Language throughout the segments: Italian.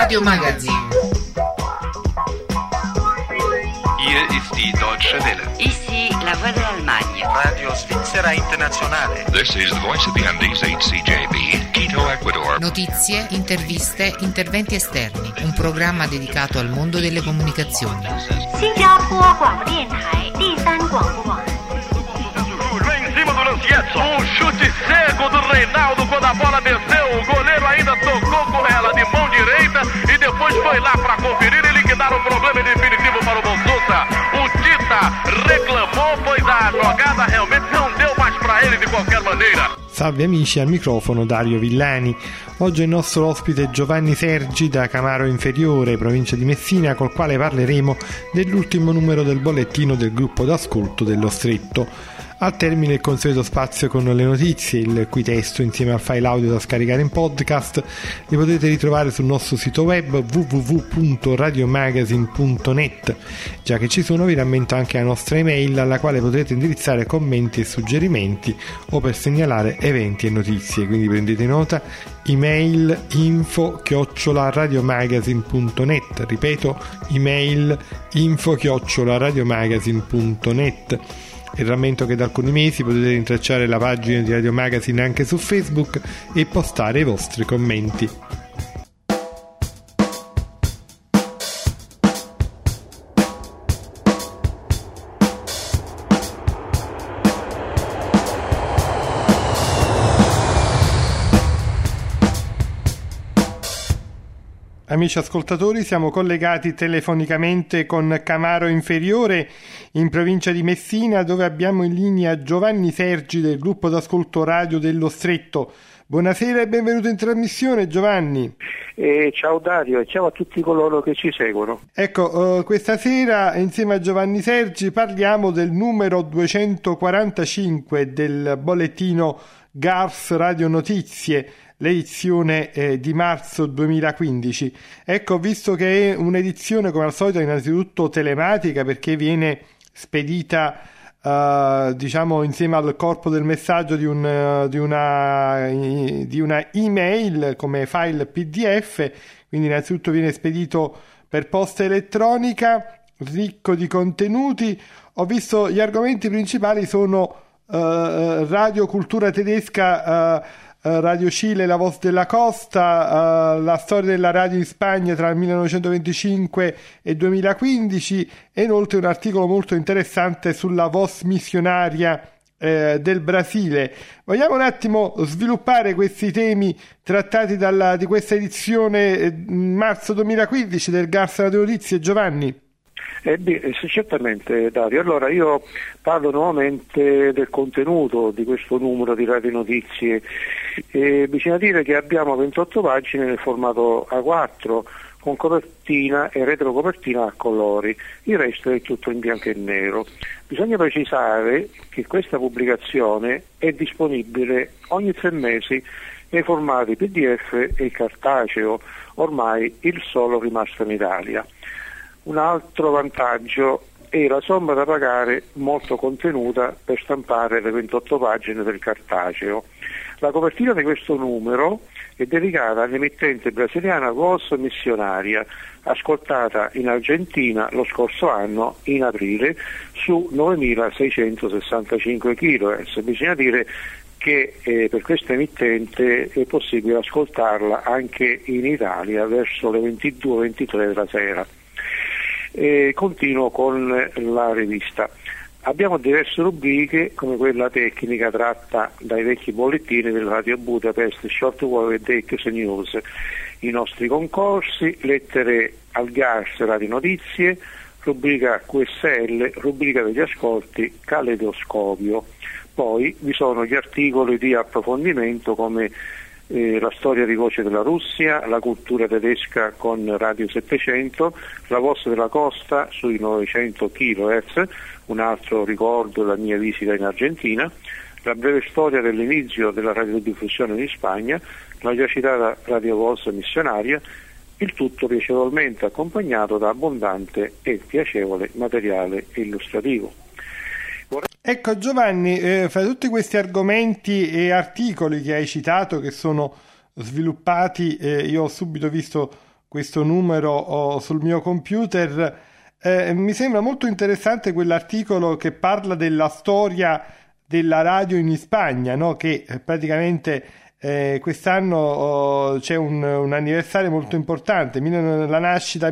Radio Magazine. Hier ist die Deutsche Welle. Ici la voix de l'Allemagne. Radio Svizzera Internazionale. This is the voice of the Andes HCJB, Quito, Ecuador. Notizie, interviste, interventi esterni. Un programma dedicato al mondo delle comunicazioni. 新加坡广播电台第三广播网。 Em cima do Lancietto, um chute cego do Reinaldo quando a bola desceu, o goleiro ainda tocou com ela de mão direita e depois foi lá para conferir e liquidar o problema definitivo para o Bonsusa. O Tita reclamou, pois a jogada realmente não deu mais para ele de qualquer maneira. Salve amici, al microfono Dario Villani. Oggi il nostro ospite è Giovanni Sergi da Camaro Inferiore, provincia di Messina, col quale parleremo dell'ultimo numero del bollettino del gruppo d'ascolto dello Stretto. Al termine il consueto spazio con le notizie, il cui testo insieme al file audio da scaricare in podcast li potete ritrovare sul nostro sito web www.radiomagazine.net. Già che ci sono, vi rammento anche la nostra email alla quale potrete indirizzare commenti e suggerimenti o per segnalare eventi e notizie, quindi prendete nota: email info@radiomagazine.net. ripeto, email info@radiomagazine.net. E rammento che da alcuni mesi potete rintracciare la pagina di Radio Magazine anche su Facebook e postare i vostri commenti. Amici ascoltatori, siamo collegati telefonicamente con Camaro Inferiore in provincia di Messina, dove abbiamo in linea Giovanni Sergi del gruppo d'ascolto radio dello Stretto. Buonasera e benvenuto in trasmissione, Giovanni. Ciao Dario e ciao a tutti coloro che ci seguono. Ecco, questa sera insieme a Giovanni Sergi parliamo del numero 245 del bollettino GARS Radio Notizie, l'edizione di marzo 2015. Ecco, visto che è un'edizione come al solito innanzitutto telematica, perché viene spedita insieme al corpo del messaggio di una email come file PDF, quindi innanzitutto viene spedito per posta elettronica, ricco di contenuti. Ho visto gli argomenti principali sono radio cultura tedesca, Radio Cile, La Voz della Costa, la storia della radio in Spagna tra il 1925 e 2015 e inoltre un articolo molto interessante sulla voz missionaria del Brasile. Vogliamo un attimo sviluppare questi temi trattati di questa edizione marzo 2015 del GARS Radio Notizie, Giovanni? Certamente Dario, allora io parlo nuovamente del contenuto di questo numero di Radio Notizie. Bisogna dire che abbiamo 28 pagine nel formato A4 con copertina e retrocopertina a colori, il resto è tutto in bianco e nero. Bisogna precisare che questa pubblicazione è disponibile ogni 3 mesi nei formati PDF e cartaceo, ormai il solo rimasto in Italia. Un altro vantaggio è la somma da pagare molto contenuta per stampare le 28 pagine del cartaceo. La copertina di questo numero è dedicata all'emittente brasiliana Voz Missionaria, ascoltata in Argentina lo scorso anno in aprile su 9665 kHz. Bisogna dire che per questa emittente è possibile ascoltarla anche in Italia verso le 22-23 della sera. Continuo con la rivista. Abbiamo diverse rubriche come quella tecnica tratta dai vecchi bollettini del Radio Budapest, Shortwave e Dex News, i nostri concorsi, lettere al GARS Radio Notizie, rubrica QSL, rubrica degli ascolti, caleidoscopio. Poi vi sono gli articoli di approfondimento come la storia di Voce della Russia, la cultura tedesca con Radio 700, la Voce della Costa sui 900 kHz, un altro ricordo della mia visita in Argentina, la breve storia dell'inizio della radiodiffusione in Spagna, la già citata Radio Voz Missionaria, il tutto piacevolmente accompagnato da abbondante e piacevole materiale illustrativo. Ecco Giovanni, fra tutti questi argomenti e articoli che hai citato, che sono sviluppati, io ho subito visto questo numero sul mio computer. Mi sembra molto interessante quell'articolo che parla della storia della radio in Spagna, no? Che praticamente quest'anno c'è un anniversario molto importante, la nascita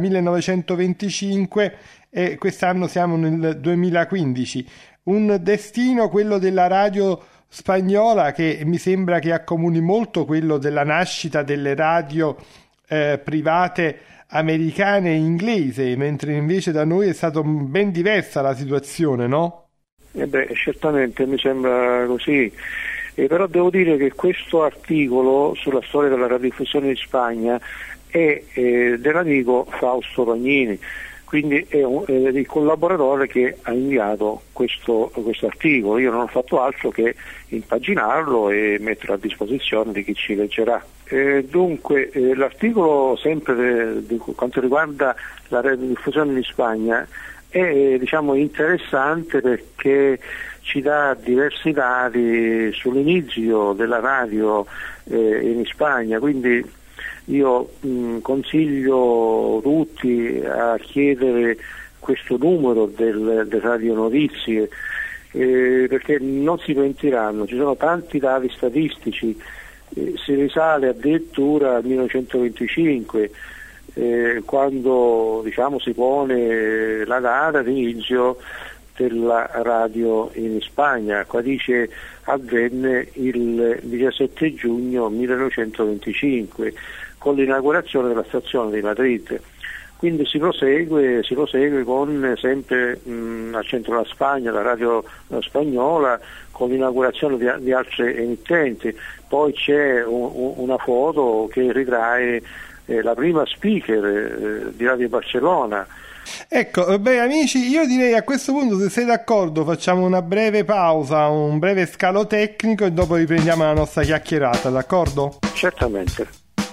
1925 e quest'anno siamo nel 2015. Un destino, quello della radio spagnola, che mi sembra che accomuni molto quello della nascita delle radio private americane e inglese, mentre invece da noi è stata ben diversa la situazione, no? Certamente mi sembra così, però devo dire che questo articolo sulla storia della radiodiffusione in Spagna è dell'amico Fausto Pagnini, quindi è il collaboratore che ha inviato questo articolo. Io non ho fatto altro che impaginarlo e metterlo a disposizione di chi ci leggerà. Dunque l'articolo, sempre di quanto riguarda la radiodiffusione in Spagna, è interessante perché ci dà diversi dati sull'inizio della radio in Spagna, quindi io consiglio tutti a chiedere questo numero del Radio Notizie, perché non si pentiranno, ci sono tanti dati statistici, si risale addirittura al 1925, quando si pone la data di inizio della radio in Spagna. Qua dice avvenne il 17 giugno 1925 con l'inaugurazione della stazione di Madrid. Quindi si prosegue con sempre al centro della Spagna, la radio spagnola, con l'inaugurazione di altre emittenti. Poi c'è una foto che ritrae la prima speaker di Radio Barcellona. Ecco, amici, io direi a questo punto, se sei d'accordo, facciamo una breve pausa, un breve scalo tecnico e dopo riprendiamo la nostra chiacchierata, d'accordo? Certamente.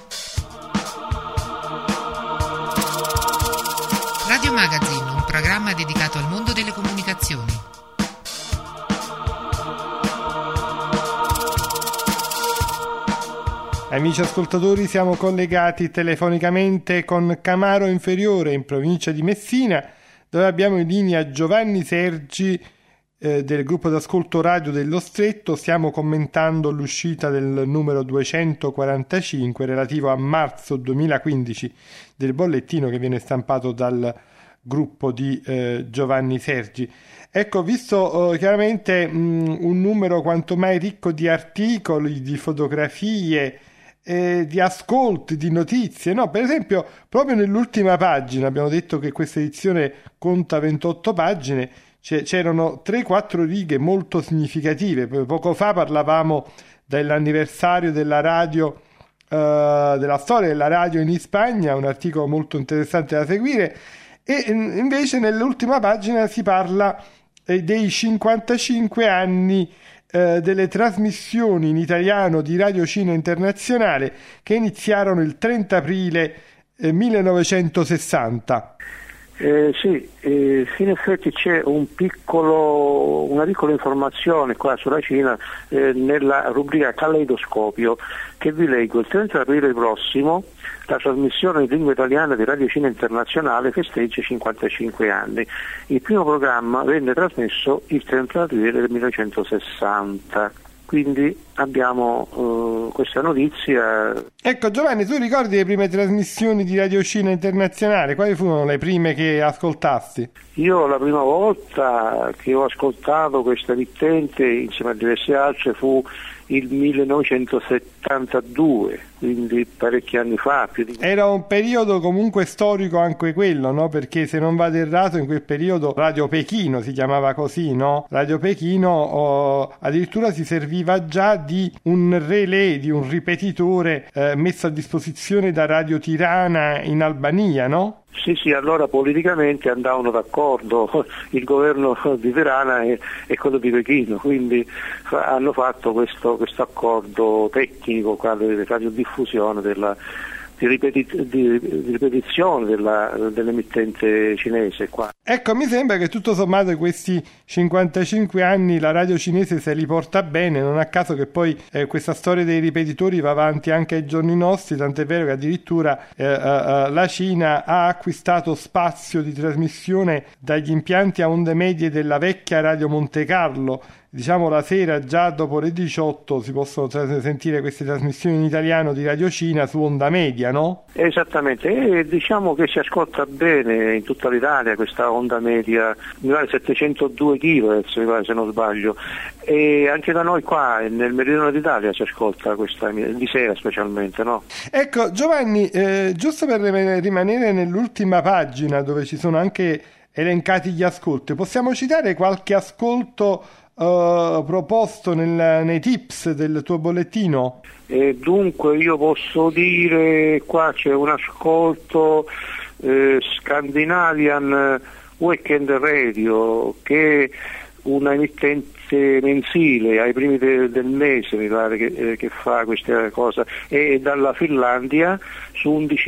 Radio Magazine, un programma dedicato al mondo delle comunicazioni. Amici ascoltatori, siamo collegati telefonicamente con Camaro Inferiore in provincia di Messina, dove abbiamo in linea Giovanni Sergi del gruppo d'ascolto radio dello Stretto. Stiamo commentando l'uscita del numero 245 relativo a marzo 2015 del bollettino che viene stampato dal gruppo di Giovanni Sergi. Ecco, visto chiaramente un numero quanto mai ricco di articoli, di fotografie, di ascolti, di notizie, no? Per esempio, proprio nell'ultima pagina, abbiamo detto che questa edizione conta 28 pagine, c'erano 3-4 righe molto significative. Poco fa parlavamo dell'anniversario della radio, della storia della radio in Spagna, un articolo molto interessante da seguire, e invece nell'ultima pagina si parla dei 55 anni delle trasmissioni in italiano di Radio Cine Internazionale, che iniziarono il 30 aprile 1960. Sì, in effetti c'è una piccola informazione qua sulla Cina nella rubrica Caleidoscopio, che vi leggo. Il 30 aprile prossimo la trasmissione in lingua italiana di Radio Cine Internazionale festeggia 55 anni. Il primo programma venne trasmesso il 30 aprile del 1960. Quindi abbiamo questa notizia. Ecco, Giovanni, tu ricordi le prime trasmissioni di Radio Cine Internazionale? Quali furono le prime che ascoltasti? Io la prima volta che ho ascoltato questa emittente insieme a diverse altre fu il 1972, quindi parecchi anni fa. Era un periodo comunque storico anche quello, no? Perché se non vado errato in quel periodo Radio Pechino si chiamava così, no? Radio Pechino addirittura si serviva già di un relay, di un ripetitore messo a disposizione da Radio Tirana in Albania, no? Sì, allora politicamente andavano d'accordo il governo di Tirana e quello di Pechino, quindi hanno fatto questo accordo tecnico di radiodiffusione di di ripetizione dell'emittente cinese qua. Ecco, mi sembra che tutto sommato questi 55 anni la radio cinese se li porta bene, non a caso che poi questa storia dei ripetitori va avanti anche ai giorni nostri, tant'è vero che addirittura la Cina ha acquistato spazio di trasmissione dagli impianti a onde medie della vecchia Radio Monte Carlo. Diciamo la sera, già dopo le 18 si possono sentire queste trasmissioni in italiano di Radio Cina su onda media, no? Esattamente, e diciamo che si ascolta bene in tutta l'Italia questa onda media, mi pare 702 kHz, mi pare, se non sbaglio, e anche da noi qua nel meridione d'Italia si ascolta questa di sera specialmente, no? Ecco Giovanni, giusto per rimanere nell'ultima pagina dove ci sono anche elencati gli ascolti, possiamo citare qualche ascolto proposto nei tips del tuo bollettino? Dunque io posso dire, qua c'è un ascolto Scandinavian Weekend Radio, che è una emittente mensile ai primi del mese, mi pare che fa questa cosa, e dalla Finlandia su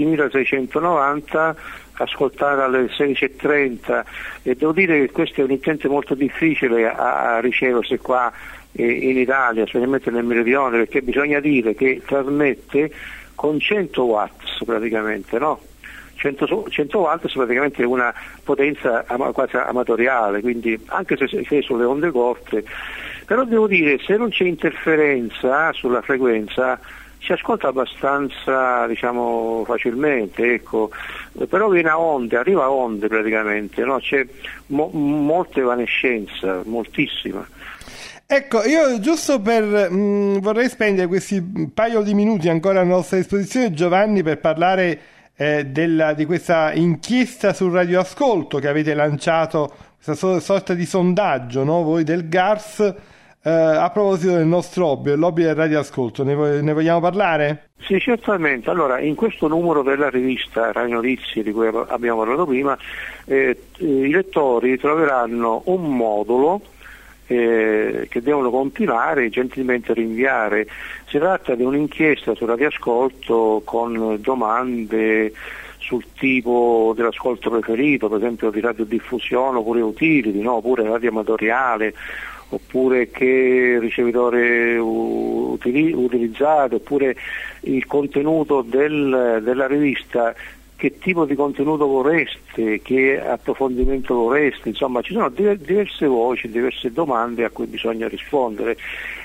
11.690 ascoltare alle 16.30, e devo dire che questo è un emittente molto difficile a riceversi qua in Italia, specialmente nel meridione, perché bisogna dire che trasmette con 100 watts praticamente, no? 100 watts praticamente è una potenza quasi amatoriale, quindi anche se sulle onde corte, però devo dire, se non c'è interferenza sulla frequenza si ascolta abbastanza, diciamo, facilmente, ecco, però arriva a onde praticamente, no? C'è molta evanescenza, moltissima. Ecco, io giusto vorrei spendere questi paio di minuti ancora a nostra disposizione, Giovanni, per parlare di questa inchiesta sul radioascolto che avete lanciato, questa sorta di sondaggio, no? Voi del GARS, a proposito del nostro hobby, il hobby del radioascolto. Ne vogliamo parlare? Sì, certamente. Allora, in questo numero della rivista Radio Notizie di cui abbiamo parlato prima, i lettori troveranno un modulo che devono compilare e gentilmente rinviare. Si tratta di un'inchiesta sul radioascolto con domande sul tipo dell'ascolto preferito, per esempio di radiodiffusione oppure utility, no? Oppure radio amatoriale, oppure che ricevitore utilizzate, oppure il contenuto della rivista, che tipo di contenuto vorreste, che approfondimento vorreste, insomma ci sono diverse voci, diverse domande a cui bisogna rispondere,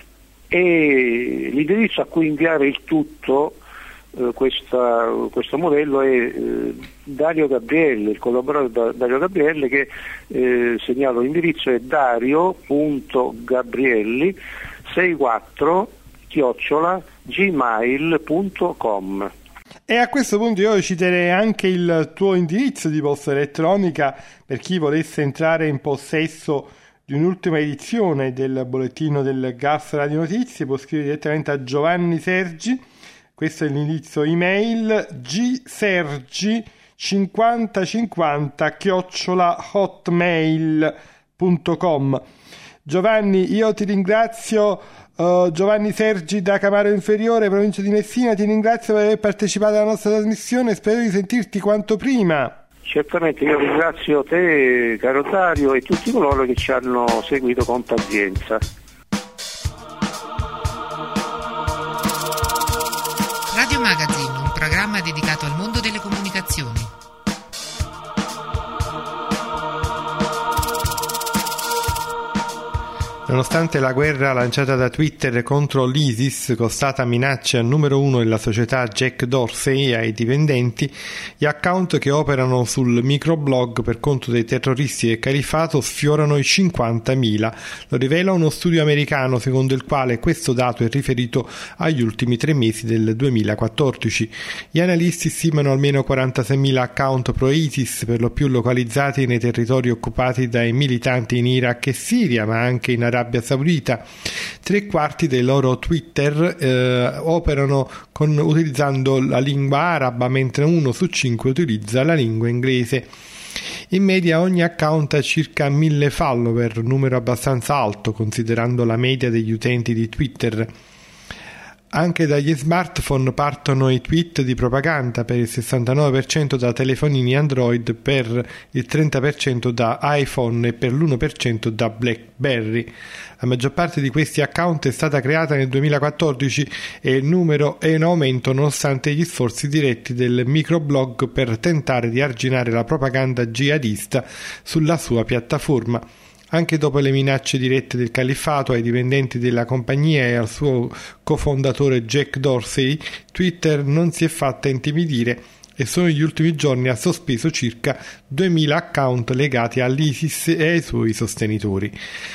e l'indirizzo a cui inviare il tutto, questo modello è Dario Gabrielli, il collaboratore Dario Gabrielli, che segnalo l'indirizzo è dario.gabrielli64@gmail.com. E a questo punto io citerei anche il tuo indirizzo di posta elettronica per chi volesse entrare in possesso di un'ultima edizione del bollettino del GARS Radio Notizie. Può scrivere direttamente a Giovanni Sergi, questo è l'indirizzo email, gsergi5050@hotmail.com. Giovanni, io ti ringrazio. Giovanni Sergi da Camaro Inferiore, provincia di Messina, ti ringrazio per aver partecipato alla nostra trasmissione e spero di sentirti quanto prima. Certamente, io ringrazio te, caro Dario, e tutti coloro che ci hanno seguito con pazienza. Radio Magazine, un programma dedicato al mondo delle comunicazioni. Nonostante la guerra lanciata da Twitter contro l'ISIS costata minacce al numero 1 della società Jack Dorsey e ai dipendenti, gli account che operano sul microblog per conto dei terroristi del califfato sfiorano i 50.000. Lo rivela uno studio americano secondo il quale questo dato è riferito agli ultimi 3 mesi del 2014. Gli analisti stimano almeno 46.000 account pro-ISIS, per lo più localizzati nei territori occupati dai militanti in Iraq e Siria, ma anche in Arabia Saudita. 3/4 dei loro Twitter operano utilizzando la lingua araba, mentre 1 su 5 utilizza la lingua inglese. In media ogni account ha circa 1.000 follower, numero abbastanza alto considerando la media degli utenti di Twitter. Anche dagli smartphone partono i tweet di propaganda, per il 69% da telefonini Android, per il 30% da iPhone e per l'1% da BlackBerry. La maggior parte di questi account è stata creata nel 2014 e il numero è in aumento nonostante gli sforzi diretti del microblog per tentare di arginare la propaganda jihadista sulla sua piattaforma. Anche dopo le minacce dirette del califfato ai dipendenti della compagnia e al suo cofondatore Jack Dorsey, Twitter non si è fatta intimidire e solo negli ultimi giorni ha sospeso circa 2000 account legati all'ISIS e ai suoi sostenitori.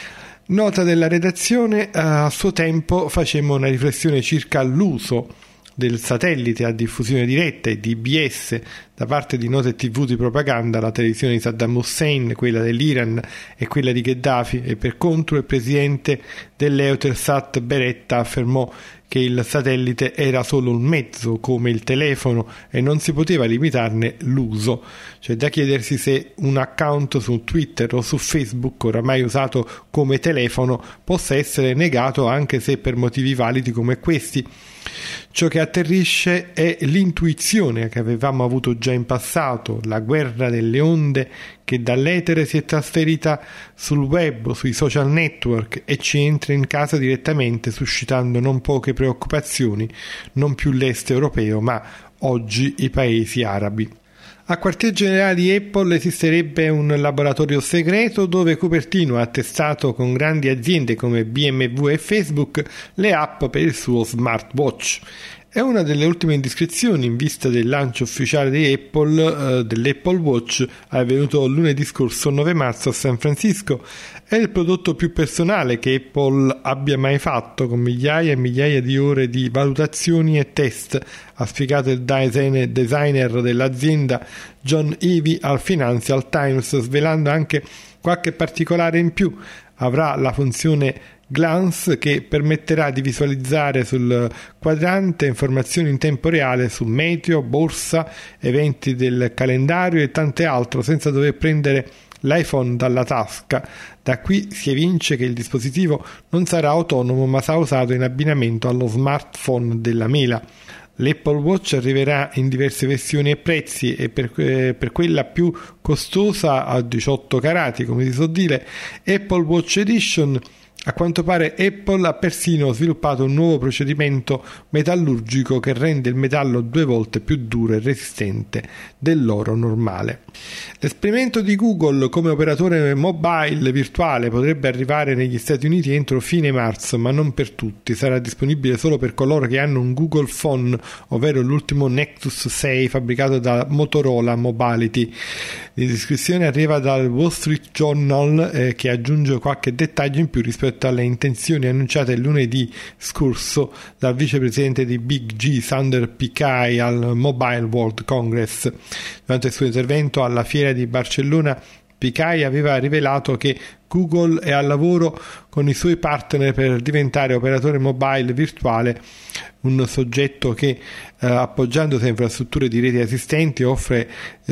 Nota della redazione: a suo tempo facemmo una riflessione circa l'uso del satellite a diffusione diretta e DBS da parte di note TV di propaganda, la televisione di Saddam Hussein, quella dell'Iran e quella di Gheddafi, e per contro il presidente dell'Eutelsat Beretta affermò che il satellite era solo un mezzo come il telefono e non si poteva limitarne l'uso. C'è da chiedersi se un account su Twitter o su Facebook, oramai usato come telefono, possa essere negato anche se per motivi validi come questi. Ciò che atterrisce è l'intuizione che avevamo avuto già in passato, la guerra delle onde che dall'etere si è trasferita sul web, sui social network e ci entra in casa direttamente, suscitando non poche preoccupazioni, non più l'est europeo ma oggi i paesi arabi. A quartier generale di Apple esisterebbe un laboratorio segreto dove Cupertino ha testato con grandi aziende come BMW e Facebook le app per il suo smartwatch. È una delle ultime indiscrezioni in vista del lancio ufficiale di Apple dell'Apple Watch avvenuto lunedì scorso 9 marzo a San Francisco. È il prodotto più personale che Apple abbia mai fatto, con migliaia e migliaia di ore di valutazioni e test, ha spiegato il designer dell'azienda John Ivey al Financial Times, svelando anche qualche particolare in più. Avrà la funzione Glance che permetterà di visualizzare sul quadrante informazioni in tempo reale su meteo, borsa, eventi del calendario e tante altre senza dover prendere l'iPhone dalla tasca. Da qui si evince che il dispositivo non sarà autonomo ma sarà usato in abbinamento allo smartphone della mela. L'Apple Watch arriverà in diverse versioni e prezzi e per quella più costosa a 18 carati, come si suol dire, Apple Watch Edition. A quanto pare Apple ha persino sviluppato un nuovo procedimento metallurgico che rende il metallo 2 volte più duro e resistente dell'oro normale. L'esperimento di Google come operatore mobile virtuale potrebbe arrivare negli Stati Uniti entro fine marzo, ma non per tutti. Sarà disponibile solo per coloro che hanno un Google Phone, ovvero l'ultimo Nexus 6 fabbricato da Motorola Mobility. L'indiscrezione arriva dal Wall Street Journal che aggiunge qualche dettaglio in più rispetto alle intenzioni annunciate il lunedì scorso dal vicepresidente di Big G Sundar Pichai al Mobile World Congress. Durante il suo intervento alla fiera di Barcellona, Pichai aveva rivelato che Google è al lavoro con i suoi partner per diventare operatore mobile virtuale, un soggetto che appoggiandosi a infrastrutture di reti esistenti offre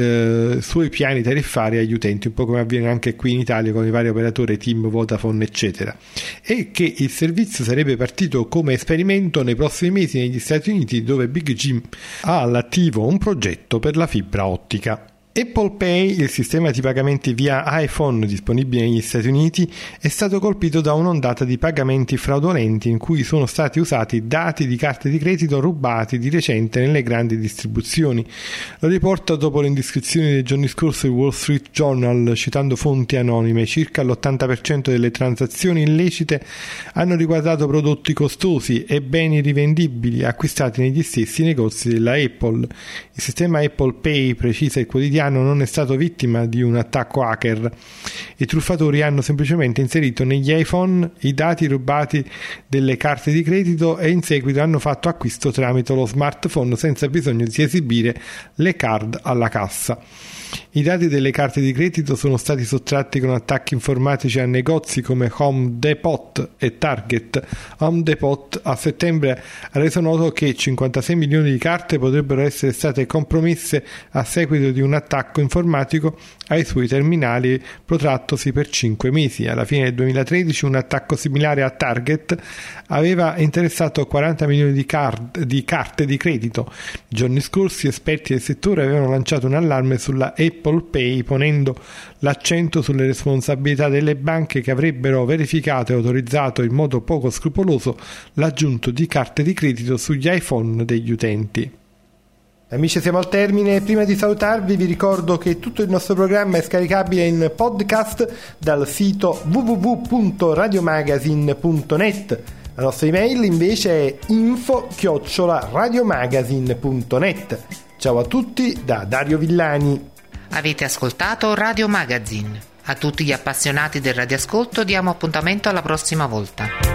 suoi piani tariffari agli utenti, un po' come avviene anche qui in Italia con i vari operatori TIM, Vodafone eccetera, e che il servizio sarebbe partito come esperimento nei prossimi mesi negli Stati Uniti, dove Big G ha all'attivo un progetto per la fibra ottica. Apple Pay, il sistema di pagamenti via iPhone disponibile negli Stati Uniti, è stato colpito da un'ondata di pagamenti fraudolenti in cui sono stati usati dati di carte di credito rubati di recente nelle grandi distribuzioni. Lo riporta dopo le indiscrezioni dei giorni scorsi il Wall Street Journal, citando fonti anonime. Circa l'80% delle transazioni illecite hanno riguardato prodotti costosi e beni rivendibili acquistati negli stessi negozi della Apple. Il sistema Apple Pay, precisa il quotidiano, non è stato vittima di un attacco hacker. I truffatori hanno semplicemente inserito negli iPhone i dati rubati delle carte di credito e in seguito hanno fatto acquisto tramite lo smartphone senza bisogno di esibire le card alla cassa. I dati delle carte di credito sono stati sottratti con attacchi informatici a negozi come Home Depot e Target. Home Depot a settembre ha reso noto che 56 milioni di carte potrebbero essere state compromesse a seguito di un attacco attacco informatico ai suoi terminali protrattosi per 5 mesi. Alla fine del 2013 un attacco similare a Target aveva interessato 40 milioni di carte di credito. I giorni scorsi esperti del settore avevano lanciato un allarme sulla Apple Pay, ponendo l'accento sulle responsabilità delle banche che avrebbero verificato e autorizzato in modo poco scrupoloso l'aggiunto di carte di credito sugli iPhone degli utenti. Amici, siamo al termine. Prima di salutarvi vi ricordo che tutto il nostro programma è scaricabile in podcast dal sito www.radiomagazine.net. La nostra email invece è info@radiomagazine.net. Ciao a tutti da Dario Villani. Avete ascoltato Radio Magazine. A tutti gli appassionati del radioascolto diamo appuntamento alla prossima volta.